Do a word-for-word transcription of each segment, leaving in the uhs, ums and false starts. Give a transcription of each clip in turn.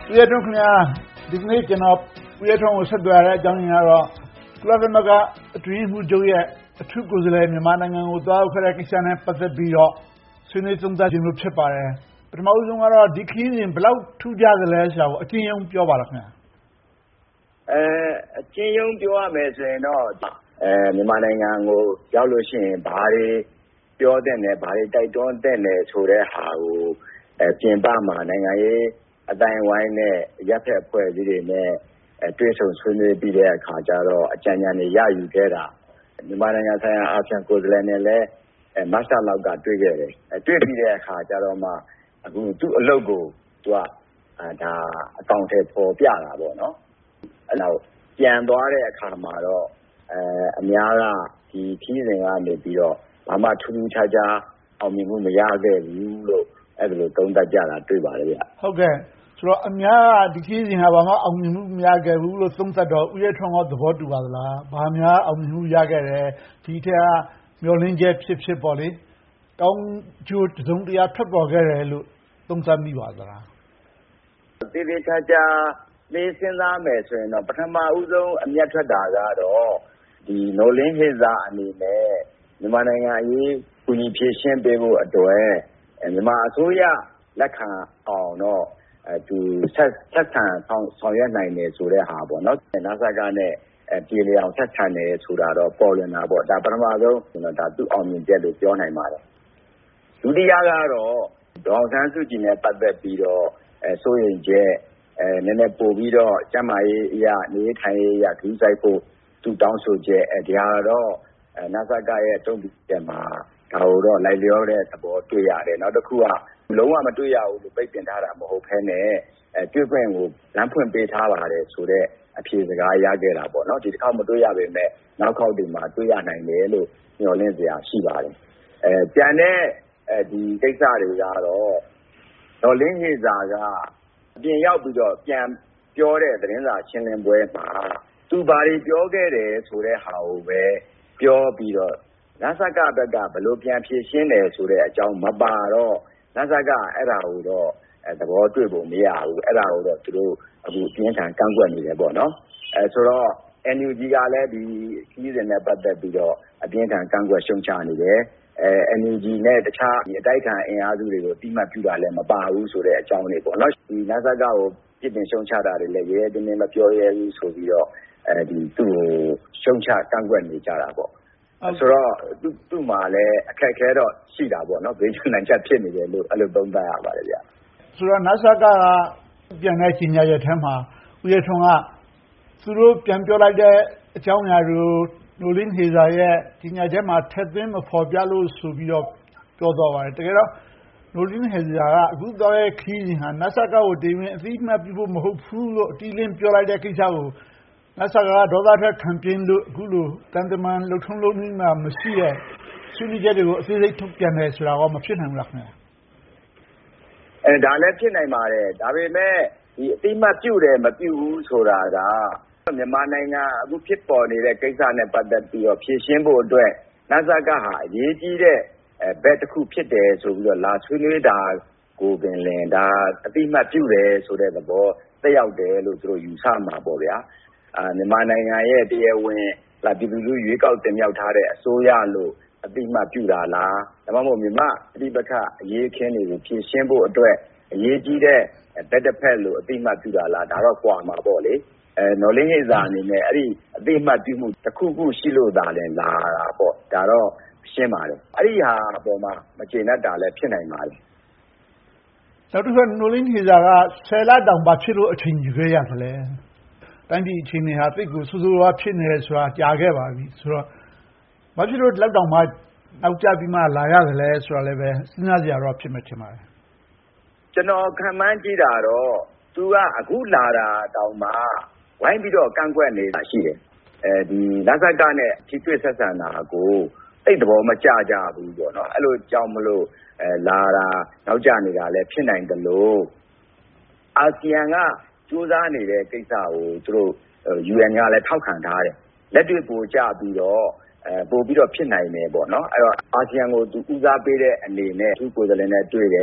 ဦးရဲထွန်းခင်များဒီကနေ့ကျွန်တော်ဦးရဲထွန်းကိုဆက်သွယ်ရတဲ့အကြောင်းရင်းကတော့ကုလသမဂ္ဂအတွင်းရေးမှူးချုပ်ရဲ့အထူးကိုယ်စားလှယ်မြန်မာနိုင်ငံကိုသွားရောက်ခဲ့တဲ့ကိစ္စနဲ့ပတ်သက်ပြီးတော့ဆွေးနွေးသုံးသပ်ခြင်းလို့ဖြစ်ပါတယ်ပထမဦးဆုံးကတော့ဒီခရီးစဉ်ဘယ်လောက်ထူးခြားသလဲဆိုတာကိုအကျဉ်းရုံးပြောပါလားခင်ဗျာအဲအကျဉ်းရုံးပြောရမယ်ဆိုရင်တော့အဲမြန်မာနိုင်ငံကိုရောက်လို့ရှိရင်ဘာတွေပြောတဲ့နယ်ဘာတွေတိုက်တွန်းတဲ့နယ်ဆိုတဲ့ဟာကိုအဲပြင်ပမှာနိုင်ငံရေးအတိုင်းဝိုင်းနဲ့ရပ်ဖက်အဖွဲ့အစည်းတွေနဲ့အဲတွေ့ဆုံဆွေးနွေးပြီးတဲ့အခါကျတော့အကြံဉာဏ်တွေရယူခဲ့တာမြန်မာနိုင်ငံဆိုင်ရာအာဆီယံကိုယ်စားလှယ်နဲ့လည်းအဲမတ်လလောက်ကတွေ့ခဲ့တယ်အဲတွေ့ပြီးတဲ့အခါကျတော့မှအခုသူ့အလုပ်ကိုသူကအဲဒါအကောင့်ထဲပေါ်ပြတာပေါ့နော်အဲ့တော့ပြန်သွားတဲ့အခါမှာတော့အဲအများကဒီခီးစဉ်ကနေပြီးတော့ဘာမှထူးထူးခြားခြားအောင်မြင်မှုမရခဲ့ဘူးလို့အဲ့ဒါလိုသုံးသပ်ကြတာတွေ့ပါတယ်ဗျဟုတ်ကဲ့ဆိုတော့အများကဒီခီးစဉ်ဟာဘာမှအောင်မြင်မှုမရခဲ့ဘူးလို့သုံးသပ်တော့ဦးရဲထွန်းကသဘောတူပါသလားဘာများအောင်မြင်မှုရခဲ့တယ်ဒီထက်ကမျှော်လင့်ချက်ဖြစ်ဖြစ်ပေါ့လေကောင်းကျိုးတစုံတရာထွက်ပေါ်ခဲ့တယ်လို့သုံးသပ်မိပါသလားသေသေးချာချာလေးစဉ်းစားမယ်ဆိုရင်တော့ပထမဦးဆုံးအမျက်ထွက်တာကတော့ဒီနိုလင်းဟေဇာအနေနဲ့မြန်မာနိုင်ငံအရေးကူညီဖြည့်ရှင်းပေးဖို့အတွက်မြန်မာအစိုးရလက်ခံအောင်တော့အဲသူဆက်ဆက်ဆံဆောင်ဆောင်ရွက်နိုင်တယ်ဆိုတဲ့ဟာပေါ့နော်နာဆာကနဲ့အဲပြည်လျောင်ဆက်ဆံတယ်ဆိုတာတော့ပေါ်လွင်တာပေါ့ဒါပထမဆုံးကျွန်တော်ဒါသူ့အောင်မြင်ချက်လို့ပြောနိုင်ပါတယ်ဒုတိယကတော့ဒေါအောင်ဆန်းစုကြည်နဲ့ပတ်သက်ပြီးတော့အဲစိုးရိမ်ချက်အဲနည်းနည်းပို့ပြီးတော့ကျမရေးအရာနေထိုင်ရေးအရာဂရုစိုက်ဖို့သူတောင်းဆိုချက်အဲဒီဟာတော့အဲနာဆာကရဲ့တုံ့ပြန်မှာဒါတော့လိုက်လျောတဲ့သဘောတွေ့ရတယ်နောက်တစ်ခုကလုံးဝမတွေ့ရဘူးလို့ပိတ်ပင်ထားတာမဟုတ်ဘဲနဲ့အဲတွေ့ခွင့်ကိုလမ်းဖွင့်ပေးထားပါတယ်ဆိုတော့အဖြေစကားရခဲ့တာပေါ့နော်ဒီတစ်ခါမတွေ့ရပေမဲ့နောက်ခေါက်ဒီမှာတွေ့ရနိုင်တယ်လို့ညွှန်လင့်စရာရှိပါတယ်အဲကြံတဲ့အဲဒီကိစ္စတွေကတော့ဒေါ်လင်းဟေဇာကအပြင်ရောက်ပြီးတော့ပြန်ပြောတဲ့သတင်းစာရှင်းလင်းပွဲမှာသူဘာတွေပြောခဲ့တယ်ဆိုတဲ့ဟာကိုပဲပြောပြီးတော့နဆကဘက်ကဘယ်လိုပြန်ဖြေရှင်းတယ်ဆိုတဲ့အကြောင်းမပါတော့နဆကအဲ့ဒါကိုတော့သဘောတွေ့ဖို့မရဘူးအဲ့ဒါကိုတော့သူတို့အခုအပြင်းထန်ကန့်ကွက်နေတယ်ပေါ့နော်အဲဆိုတော့ N U G ကလည်းဒီခီးစဉ်နဲ့ပတ်သက်ပြီးတော့အပြင်းထန်ကန့်ကွက်ရှုံချနေတယ်အဲ N U G နဲ့တခြားဒီအတိုက်ခံအင်အားစုတွေကိုတိမှတ်ပြုတာလည်းမပါဘူးဆိုတဲ့အကြောင်းတွေပေါ့နော်ဒီနဆကကိုပြစ်တင်ရှုံချတာတွေလည်းရဲရဲတင်းတင်းမပြောရဲဘူးဆိုပြီးတော့အဲဒီသူ့ကိုရှုံချကန့်ကွက်နေကြတာပေါ့ဆိုတော့သူ့သူ့မှာလည်းအခက်အခဲတော့ရှိတာပေါ့နော်ဘေးကျွန်းနိုင်ချက်ဖြစ်နေတယ်လို့အဲ့လိုသုံးသပ်ရပါတယ်ဗျဆိုတော့နဆကကပြန်တဲ့ကြီးညာရဲ့အထက်မှာဦးရဲထွန်းကသူတို့ပြန်ပြောလိုက်တဲ့အကြောင်းအရာတွေကိုနိုလင်းဟေဇာရဲ့ကြီးညာချက်မှာထည့်သွင်းမဖော်ပြလို့ဆိုပြီးတော့ပြောတော့ပါတယ်တကယ်တော့နိုလင်းဟေဇာကအခုသွားတဲ့ခီးစဉ်ဟာနဆကကိုတင်ဝင်အသိအမှတ်ပြုဖို့မဟုတ်ဘူးလို့အတိအလင်းပြောလိုက်တဲ့ကိစ္စကိုနဆကဒေါသထွက်ခံပြင်းလို့အခုလိုတန်တမန်လှုပ်ထုံးလုံးကြီးမှာမရှိတဲ့ဆွေးနွေးချက်တွေကိုအသေးစိတ်ထုတ်ပြန်တယ်ဆိုတာကမဖြစ်နိုင်ဘူးလားခင်ဗျာအဲဒါလည်းဖြစ်နိုင်ပါတယ်ဒါပေမဲ့ဒီအတိအမှတ်ပြုတယ်မပြုဘူးဆိုတာကမြန်မာနိုင်ငံအခုဖြစ်ပေါ်နေတဲ့ကိစ္စနဲ့ပတ်သက်ပြီးတော့ဖြေရှင်းဖို့အတွက်နဆကဟာအရေးကြီးတဲ့အဲဘက်တစ်ခုဖြစ်တယ်ဆိုပြီးတော့လာဆွေးနွေးတာကိုပင်လင်ဒါအတိအမှတ်ပြုတယ်ဆိုတဲ့သဘောသက်ရောက်တယ်လို့သူတို့ယူဆမှာပေါ့ဗျာအာမြန်မာနိုင်ငံရဲ့တရားဝင်လာပြည်သူလူရွေးကောက်တင်မြှောက်ထားတဲ့အစိုးရလို့အတိအမှတ်ပြုတာလားဒါမှမဟုတ်မြန်မာအတိပက္ခအရေးအခင်းတွေကိုဖြေရှင်းဖို့အတွက်အရေးကြီးတဲ့ဘက်တစ်ဖက်လို့အတိအမှတ်ပြုတာလားဒါတော့ကွာမှာပေါ့လေအဲနော်လင်းဟိဇာအနေနဲ့အဲ့ဒီအတိအမှတ်ပြုမှုတစ်ခုခုရှိလို့သာလဲလာတာပေါ့ဒါတော့ရှင်းပါတယ်အဲ့ဒီဟာအပေါ်မှာမကျေနပ်တာလည်းဖြစ်နိုင်ပါတယ်နောက်တစ်ခါနိုလင်းဟေဇာကဆယ်လတောင်ပါဖြစ်လို့အချိန်ယူခဲ့ရတယ်တိုင်းပြည်အခြေအနေဟာသိပ်ကိုဆူဆူဝါးဖြစ်နေတယ်ဆိုတာကြားခဲ့ပါပြီဆိုတော့ဘာဖြစ်လို့လောက်တောင်မှနောက်ကျပြီးမှလာရတယ်လဲဆိုတာလည်းပဲစဉ်းစားစရာတော့ဖြစ်မှထင်ပါတယ်ကျွန်တော်ခံမှန်းကြည့်တာတော့သူကအခုလာတာတောင်မှဝိုင်းပြီးတော့ကန့်ကွက်နေတာရှိတယ်အဲဒီနဆကနဲ့ထိတွေ့ဆက်ဆံတာကိုအဲ့သဘောမကျကြဘူးပေါ့နော်အဲ့လိုကြောင့်မလို့အဲလာတာနောက်ကျနေတာလည်းဖြစ်နိုင်တယ်လို့အာဆီယံကစူးစမ်းနေတဲ့ကိစ္စကိုသူတို့ U N ကလည်းထောက်ခံထားတယ်လက်တွေ့ပိုကြပြီးတော့အဲပို့ပြီးတော့ဖြစ်နိုင်တယ်ပေါ့နော်အဲ့တော့အာဆီယံကိုသူဦးစားပေးတဲ့အနေနဲ့သူကိုယ်စားလှယ်နဲ့တွေ့တယ်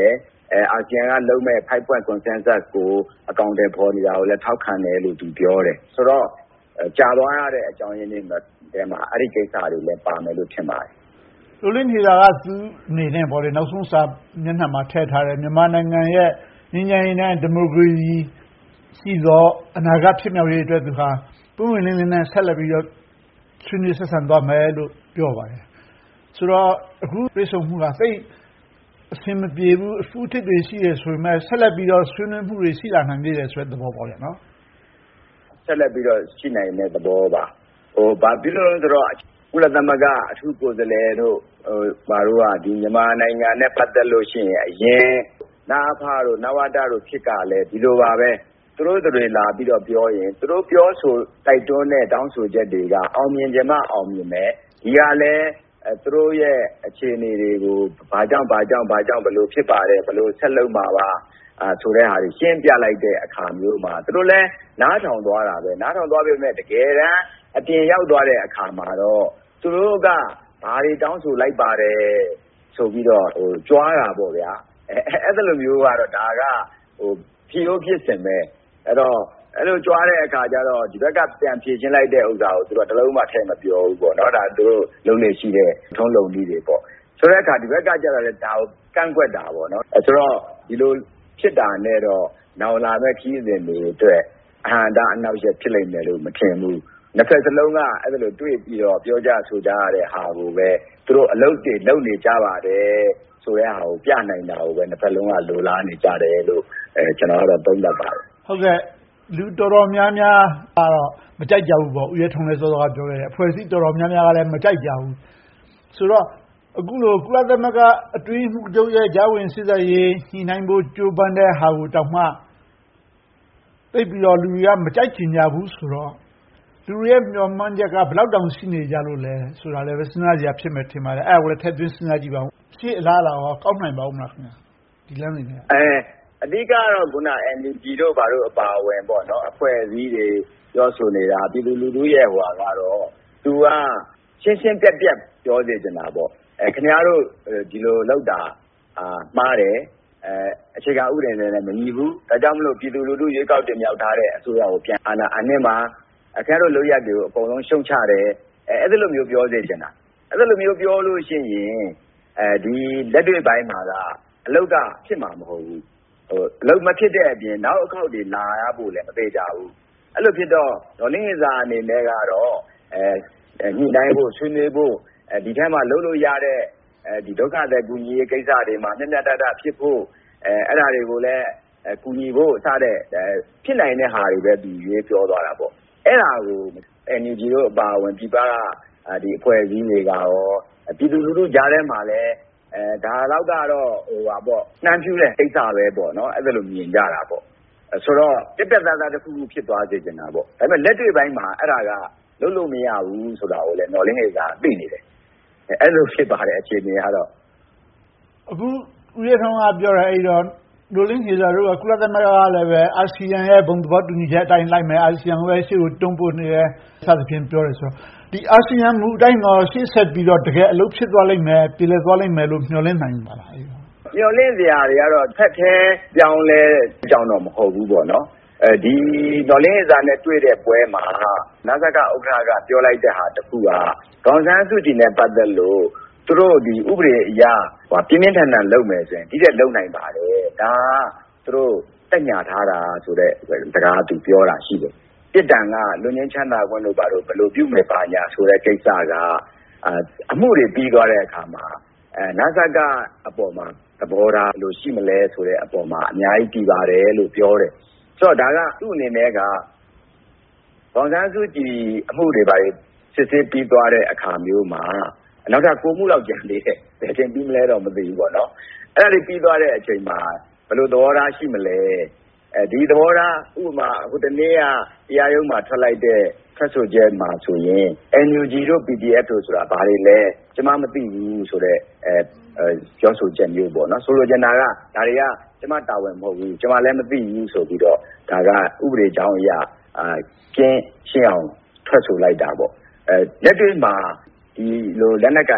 အာဆီယံကလုပ်မဲ့ five point consensus ကိုအကောင်အထည်ဖော်နေတာကိုလည်းထောက်ခံတယ်လို့သူပြောတယ်ဆိုတော့ကြာသွားရတဲ့အကြောင်းရင်းတွေထဲမှာအဲ့ဒီကိစ္စတွေလည်းပါမယ်လို့ထင်ပါတယ်လိုလင်းနေတာကသူအနေနဲ့ပေါ့လေနောက်ဆုံးစာမျက်နှာမှာထည့်ထားတယ်မြန်မာနိုင်ငံရဲ့ငြိမ်းချမ်းရေးနဲ့ဒီမိုကရေစီရှိသောအနာဂတ်ဖြစ်မြောက်ရေးအတွက်သူဟာပုံဝင်လင်းလင်းနဲ့ဆက်လက်ပြီးတော့ဆွေးနွေးဆက်ဆံသွားမယ်လို့ပြောပါတယ်ဆိုတော့အခုပြည်စုံမှုကသိအဆင်မပြေဘူးအဖူးထစ်တွေရှိရဆိုပေမဲ့ဆက်လက်ပြီးတော့ဆွေးနွေးမှုတွေရှိလာနိုင်သေးတယ်ဆိုတဲ့သဘောပေါ့လေနော်ဆက်လက်ပြီးတော့ရှိနိုင်တဲ့သဘောပါဟိုဘာဖြစ်လို့လဲဆိုတော့ကုလသမဂ္ဂအထူးကိုယ်စားလှယ်တို့ဟိုဘာလို့ကဒီမြန်မာနိုင်ငံနဲ့ပတ်သက်လို့ရှိရင်အရင်နာဖားတို့နဝတတို့ဖြစ်ကလည်းဒီလိုပါပဲသူတို့တွေလာပြီးတော့ပြောရင်သူတို့ပြောဆိုတိုက်တွန်းတဲ့တောင်းဆိုချက်တွေကအောင်မြင်ကြမှအောင်မြင်မယ်ဒီကလည်းသူတို့ရဲ့အခြေအနေတွေကိုဘာကြောင့်ဘာကြောင့်ဘာကြောင့်ဘလို့ဖြစ်ပါတယ်ဘလို့ဆက်လုပ်မှာပါအာဆိုတဲ့ဟာတွေရှင်းပြလိုက်တဲ့အခါမျိုးမှာသူတို့လည်းနားထောင်သွားတာပဲနားထောင်သွားပြီမဲ့တကယ်တမ်းအပြင်ရောက်သွားတဲ့အခါမှာတော့သူတို့ကဘာတွေတောင်းဆိုလိုက်ပါတယ်ဆိုပြီးတော့ဟိုကြွားတာပေါ့ဗျာအဲအဲ့ဒါလိုမျိုးကတော့ဒါကဟိုဖြီးရိုးဖြစ်စင်ပဲအဲ့တော့အဲ့လိုကြွားတဲ့အခါကျတော့ဒီဘက်ကပြန်ဖြည့်ချင်းလိုက်တဲ့ဥစ္စာကိုသူတို့တလုံးမှထည့်မပြောဘူးပေါ့နော်ဒါသူတို့လုံးနေရှိတဲ့ထုံးလုံးကြီးတွေပေါ့ဆိုတဲ့အခါဒီဘက်ကကျတော့လည်းဒါကိုကန့်ကွက်တာပေါ့နော်အဲဆိုတော့ဒီလိုဖြစ်တာနဲ့တော့နောင်လာမဲ့ခီးစဉ်တွေအတွက်အဟံတာအနောက်ရက်ဖြစ်လိမ့်မယ်လို့မထင်ဘူးနှစ်ဖက်စလုံးကအဲ့ဒါလိုတွေ့ပြီးတော့ပြောကြဆိုကြရတဲ့ဟာကိုပဲသူတို့အလုပ်တွေလုပ်နေကြပါတယ်ဆိုတဲ့ဟာကိုပြနိုင်တာကိုပဲနှစ်ဖက်လုံးကလိုလားနေကြတယ်လို့အဲကျွန်တော်ကတော့သုံးသပ်ပါတယ်ဟုတ်ကဲ့လူတော်တော်များများကတော့မကြိုက်ကြဘူးပေါ့ဦးရဲထုံးလည်းစောစောကပြောခဲ့တယ်အဖွဲ့အစည်းတော်တော်များများကလည်းမကြိုက်ကြဘူးဆိုတော့အခုလိုကုလသမဂ္ဂအတွင်းမှုချုပ်ရဲ့ဂျာဝင်စစ်စစ်ရေးညှိနှိုင်းဖို့ကြိုးပမ်းတဲ့ဟာကိုတောင်မှသိပြီးတော့လူတွေကမကြိုက်ချင်ကြဘူးဆိုတော့လူတွေရဲ့မျှော်မှန်းချက်ကဘယ်လောက်တောင်ရှိနေကြလို့လဲဆိုတာလည်းပဲစဉ်းစားကြရဖြစ်မယ်ထင်ပါတယ်အဲ့ဒါကိုလည်းထည့်သွင်းစဉ်းစားကြည့်ပါဦးရှေ့အလားအလာရောကောက်နိုင်ပါဦးမလားခင်ဗျာဒီလမ်းနေနဲ့အဲအဓိကတော့ခုန N U G တို့ဘာလို့အပါအဝင်ပေါ့နော်အဖွဲ့အစည်းတွေပြောဆိုနေတာပြည်သူလူထုရဲ့ဟိုကတော့သူကရှင်းရှင်းပြတ်ပြတ်ပြောနေကြတာပေါ့အဲခင်ဗျားတို့ဒီလိုလောက်တာအာမှားတယ်အဲအခြေခံဥပဒေနဲ့လည်းမညီဘူးဒါကြောင့်မလို့ပြည်သူလူထုရွေးကောက်တင်မြှောက်ထားတဲ့အစိုးရကိုပြန်အာဏာအနှင်းမှာအခါတို့လုပ်ရက်တွေကိုအကုန်လုံးရှုံချတယ်အဲအဲ့ဒီလိုမျိုးပြောစေချင်တာအဲ့ဒီလိုမျိုးပြောလို့ရှိရင်အဲဒီလက်တွေ့ပိုင်းမှာကအလုတ်ကဖြစ်မှာမဟုတ်ဘူးဟိုအလုတ်မဖြစ်တဲ့အပြင်နောက်အခောက်တွေလာရဖို့လည်းမသေးကြဘူးအဲ့လိုဖြစ်တော့ဒေါ်လင်းဟေဇာအနေနဲ့ကတော့အဲညှိနှိုင်းဖို့ဆွေးနွေးဖို့အဲဒီထဲမှာလုပ်လို့ရတဲ့အဲဒီဒုက္ခသည်ကူညီရေးကိစ္စတွေမှာမျက်မျက်တတဖြစ်ဖို့အဲအဲ့ဒါတွေကိုလည်းကူညီဖို့စတဲ့ဖြစ်နိုင်တဲ့ဟာတွေပဲဒီရေးပြောသွားတာပေါ့အဲ့ဒါကို N U G တို့အပါအဝင်ပြည်ပကဒီအဖွဲ့အစည်းတွေကရောပြည်သူလူထုကြားထဲမှာလည်းအဲဒါတော့ကတော့ဟိုပါပေါ့နှမ်းဖြူးတဲ့ကိစ္စပဲပေါ့နော်အဲ့ဒါလိုမြင်ကြတာပေါ့ဆိုတော့တက်တက်သားသားတစ်ခုခုဖြစ်သွားစေချင်တာပေါ့ဒါပေမဲ့လက်တွေ့ပိုင်းမှာအဲ့ဒါကလုံးလုံးမရဘူးဆိုတာကိုလည်းနော်လင်းလေးကသိနေတယ်အဲ့လိုဖြစ်ပါတယ်အခြေအနေကတော့အခုဦးရထောင်းကပြောတယ်အဲ့တော့လိုလင်းဟေဇာတို့ကကုလသမဂ္ဂကလည်းပဲအာဆီယံရဲ့ဘုံသဘောတူညီချက်အတိုင်းလိုက်မယ်အာဆီယံကပဲရှေ့ကိုတွန်းပို့နေတယ်စသဖြင့်ပြောတယ်ဆိုတော့ဒီအာဆီယံမူအတိုင်းတော့ရှေ့ဆက်ပြီးတော့တကယ်အလုပ်ဖြစ်သွားလိမ့်မယ်ပြည်လည်သွားလိမ့်မယ်လို့မျှော်လင့်နိုင်ပါလားမျှော်လင့်စရာတွေကတော့ဖက်ခဲပြောင်းလဲကြောင်းတော့မဟုတ်ဘူးပေါ့နော်အဲဒီဒေါ်လင်းဟေဇာနဲ့တွေ့တဲ့ပွဲမှာနာဇကဥက္ကဋ္ဌကပြောလိုက်တဲ့ဟာတခုကဒေါ်စန်းစုကြည်နဲ့ပတ်သက်လို့သူတို့ဒီဥပဒေအရဟိုပြင်းပြင်းထန်ထန်လုပ်မယ်ဆိုရင်ဒီတဲ့လုပ်နိုင်ပါတယ်ဒါသူတို့တက်ညာထားတာဆိုတဲ့စကားသူပြောတာရှိတယ်ပြစ်ဒဏ်ကလွန်ငင်းချမ်းသာခွင့်လို့ဘာလို့ဘယ်လိုပြုမယ်ပါညာဆိုတဲ့ကိစ္စကအမှုတွေပြီးသွားတဲ့အခါမှာအဲနာဇကအပေါ်မှာသဘောထားလို့ရှိမလဲဆိုတဲ့အပေါ်မှာအများကြီးပြီးပါတယ်လို့ပြောတယ်ဆိုတော့ဒါကသူ့အနေနဲ့ကဒေါ်စန်းစုကြည်အမှုတွေပါစစ်စစ်ပြီးသွားတဲ့အခါမျိုးမှာနောက်ထပ်ကိုမှုလောက်ကြံသေးတယ်ဘယ်ချိန်ပြီးမလဲတော့မသိဘူးပေါ့နော်အဲ့ဒါတွေပြီးသွားတဲ့အချိန်မှာဘယ်လိုသဘောထားရှိမလဲအဲဒီသဘောထားဥပမာဟိုတနေ့ကတရားရုံးမှာထွက်လိုက်တဲ့ထွက်ဆိုချက်မှာဆိုရင် N U G တို့ P D F တို့ဆိုတာဘာတွေလဲကျွန်မမသိဘူးဆိုတော့အဲပြောဆိုချက်မျိုးပေါ့နော်ဆိုလိုချင်တာကဒါတွေကကျွန်မတာဝန်မဟုတ်ဘူးကျွန်မလည်းမသိဘူးဆိုပြီးတော့ဒါကဥပဒေကြောင်းအရာအာကျင်းရှင်းအောင်ထွက်ဆိုလိုက်တာပေါ့အဲလက်တွေ့မှာဒီလိုလက်နက်ကင်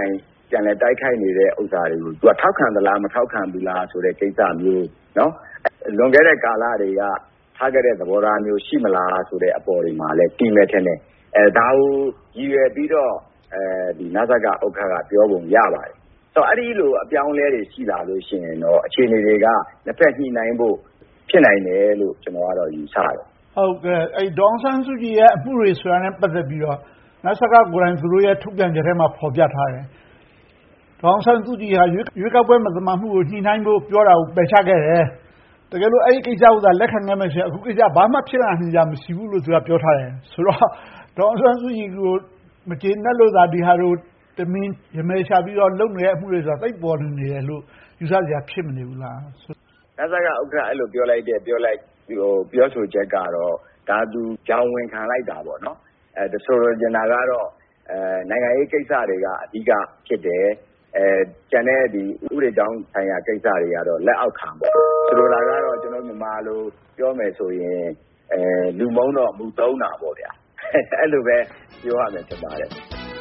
ပြန်လည်တိုက်ခိုက်နေတဲ့ဥစ္စာတွေကိုသူကထောက်ခံသလားမထောက်ခံဘူးလားဆိုတဲ့ကိစ္စမျိုးနော်လွန်ခဲ့တဲ့ကာလတွေကထားခဲ့တဲ့သဘောထားမျိုးရှိမလားဆိုတဲ့အပေါ်တွေမှာလည်းတီးမဲ့ထင်တယ်အဲဒါကိုရည်ရွယ်ပြီးတော့အဲဒီနစကဥက္ကဋ္ဌကပြောပုံရပါတယ်ဆိုတော့အဲ့ဒီလိုအပြောင်းလဲတွေရှိလာလို့ရှိရင်တော့အခြေအနေတွေကနှစ်ဖက်ညှိနှိုင်းဖို့ဖြစ်နိုင်တယ်လို့ကျွန်တော်ကတော့ယူဆတယ်ဟုတ်ကဲ့အဲဒေါအောင်ဆန်းစုကြည်ရဲ့အမှုတွေဆိုတာနဲ့ပတ်သက်ပြီးတော့နစကကိုယ်တိုင်သူတို့ရဲ့ထုတ်ပြန်ချက်ထဲမှာဖော်ပြထားတယ်ဒေါအောင်ဆန်းစုကြည်ဟာရွေးကောက်ပွဲမသမာမှုကိုညှိနှိုင်းဖို့ပြောတာကိုပယ်ချခဲ့တယ်တကယ်လို့အဲ့ဒီကိစ္စကိုသာလက်ခံခဲ့မယ်ဆိုရင်အခုကိစ္စဘာမှဖြစ်လာနိုင်ကြမရှိဘူးလို့သူကပြောထားတယ်ဆိုတော့ဒေါအောင်ဆန်းစုကြည်ကိုမကျေနပ်လို့သာဒီဟာတို့တမင်ရမဲချပြီးတော့လုပ်နေတဲ့အမှုတွေဆိုတာသိပ်ပေါ်နေတယ်လို့ယူဆစရာဖြစ်မနေဘူးလားနစကဥက္ကဋ္ဌအဲ့လိုပြောလိုက်တဲ့ပြောလိုက်ဟိုပြောဆိုချက်ကတော့ဒါသူကြောင်းဝင်ခံလိုက်တာပေါ့နော်အဲဆိုလိုချင်တာကတော့အဲနိုင်ငံရေးကိစ္စတွေကအဓိကဖြစ်တယ်အဲကျန်တဲ့ဒီဥပဒေကြောင်းဆိုင်ရာကိစ္စတွေကတော့လက်အောက်ခံပေါ့ဆိုလိုတာကတော့ကျွန်တော်မြန်မာလိုပြောမယ်ဆိုရင်အဲလူမုံတော့မူသုံးတာပေါ့ဗျာအဲ့လိုပဲပြောရမယ်ဖြစ်ပါတယ်